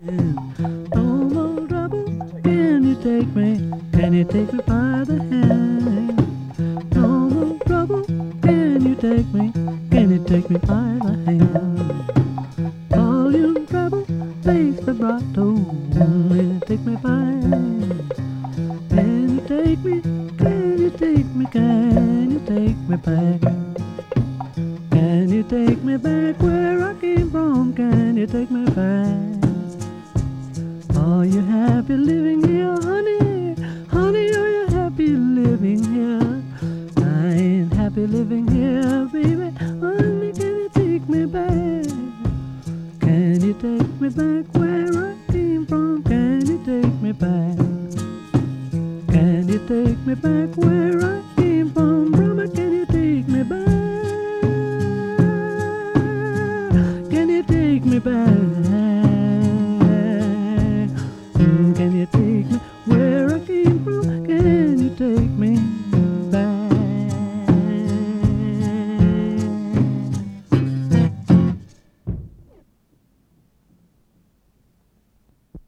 No more trouble. Can you take me? Can you take me by the hand? No more trouble. Can you take me? Can you take me by the hand? Volume treble, bass vibrato. Take me by. Can you take me? Can you take me? Can you take me back? Can you take me back where I came from? Can you take me back? Are you happy living here, honey? Honey, are you happy living here? I ain't happy living here, baby. Honey, can you take me back? Can you take me back where I came from? Can you take me back? Can you take me back where I came from? Brother, can you take me back? Can you take me back? Can you take